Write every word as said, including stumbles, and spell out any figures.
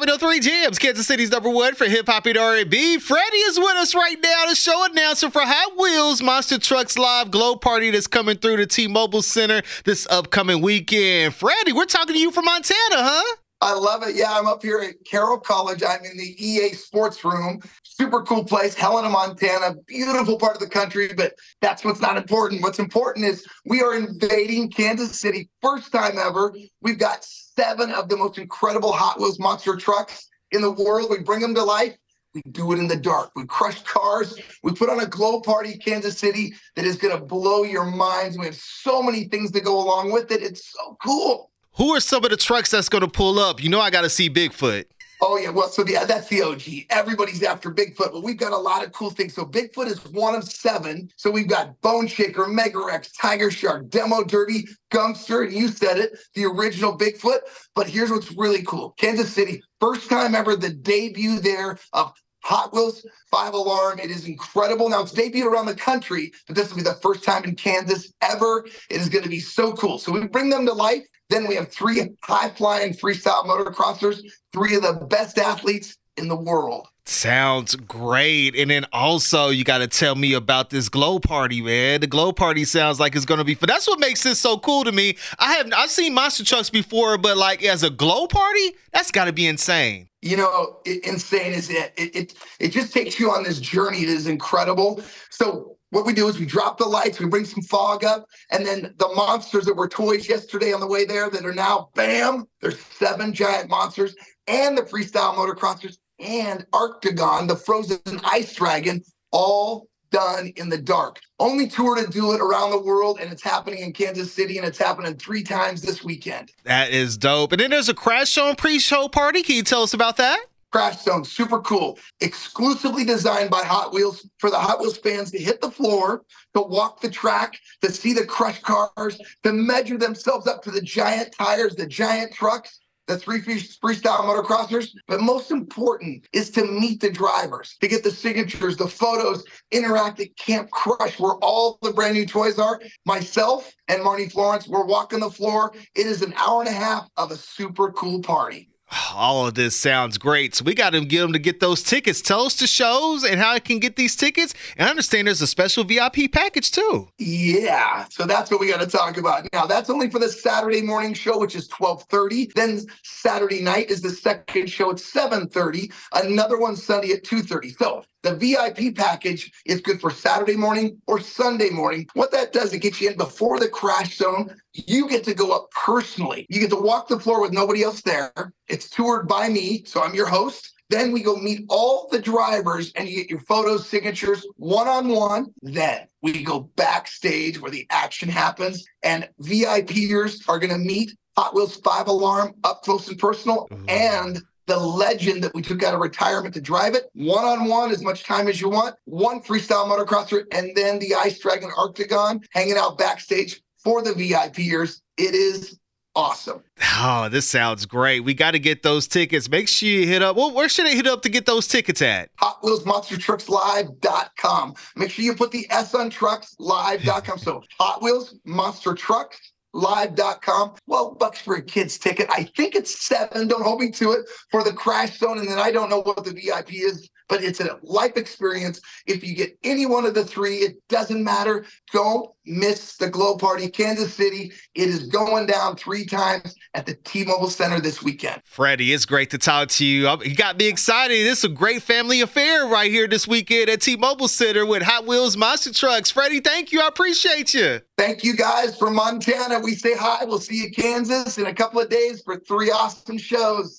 seven oh three Jams, Kansas City's number one for hip-hop and R and B. Freddie is with us right now, the show announcer for Hot Wheels Monster Trucks Live Glow Party that's coming through the T-Mobile Center this upcoming weekend. Freddie, we're talking to you from Montana, huh? I love it. Yeah, I'm up here at Carroll College. I'm in the E A Sports Room. Super cool place, Helena, Montana. Beautiful part of the country, but that's what's not important. What's important is we are invading Kansas City. First time ever. We've got seven of the most incredible Hot Wheels monster trucks in the world. We bring them to life. We do it in the dark. We crush cars. We put on a glow party in Kansas City that is going to blow your minds. We have so many things to go along with it. It's so cool. Who are some of the trucks that's going to pull up? You know I got to see Bigfoot. Oh, yeah. Well, so the, that's the O G. Everybody's after Bigfoot, but we've got a lot of cool things. So Bigfoot is one of seven. So we've got Bone Shaker, Mega-Wrex, Tiger Shark, Demo Derby, Gungster, and you said it, the original Bigfoot. But here's what's really cool. Kansas City, first time ever, the debut there of Hot Wheels five alarm. It is incredible. Now, it's debuted around the country, but this will be the first time in Kansas ever. It is going to be so cool. So we bring them to life. Then we have three high-flying freestyle motocrossers, three of the best athletes in the world. Sounds great. And then also you got to tell me about this glow party, man. The glow party sounds like it's going to be fun. That's what makes this so cool to me. I have I've seen monster trucks before, but like as a glow party, that's got to be insane. You know, it, insane is it. It, it. it just takes you on this journey that is incredible. So what we do is we drop the lights, we bring some fog up, and then the monsters that were toys yesterday on the way there that are now, bam, there's seven giant monsters, and the freestyle motocrossers, and Arctagon, the frozen ice dragon, all done in the dark. Only tour to do it around the world, and it's happening in Kansas City, and it's happening three times this weekend. That is dope. And then there's a Crash Zone pre-show party. Can you tell us about that? Crash Zone, super cool. Exclusively designed by Hot Wheels for the Hot Wheels fans to hit the floor, to walk the track, to see the crushed cars, to measure themselves up to the giant tires, the giant trucks, the three freestyle motocrossers. But most important is to meet the drivers, to get the signatures, the photos, interact at Camp Crush, where all the brand new toys are. Myself and Marnie Florence, we're walking the floor. It is an hour and a half of a super cool party. All of this sounds great. So we got to get them to get those tickets. Tell us the shows and how I can get these tickets. And I understand there's a special V I P package too. Yeah, so that's what we got to talk about. Now, that's only for the Saturday morning show, which is twelve thirty. Then Saturday night is the second show at seven thirty. Another one Sunday at two thirty. So the V I P package is good for Saturday morning or Sunday morning. What that does, it gets you in before the Crash Zone. You get to go up personally. You get to walk the floor with nobody else there. It's toured by me, so I'm your host. Then we go meet all the drivers and you get your photos, signatures, one-on-one. Then we go backstage where the action happens, and VIPers are going to meet Hot Wheels five alarm up close and personal, mm-hmm. and the legend that we took out of retirement to drive it, one-on-one, as much time as you want, one freestyle motocrosser, and then the Ice Dragon Arctagon hanging out backstage for the VIPers. It is awesome. Oh, this sounds great. We got to get those tickets. Make sure you hit up. Well, where should they hit up to get those tickets at? Hot Wheels Monster Trucks Live dot com. Make sure you put the S on Trucks Live dot com. So Hot Wheels Monster Trucks Live dot com. Well, bucks for a kid's ticket. I think it's seven. Don't hold me to it for the Crash Zone. And then I don't know what the V I P is, but it's a life experience. If you get any one of the three, it doesn't matter. Don't miss the Glow Party, Kansas City. It is going down three times at the T-Mobile Center this weekend. Freddie, it's great to talk to you. You got me excited. This is a great family affair right here this weekend at T-Mobile Center with Hot Wheels Monster Trucks. Freddie, thank you. I appreciate you. Thank you guys from Montana. We say hi. We'll see you in Kansas in a couple of days for three awesome shows.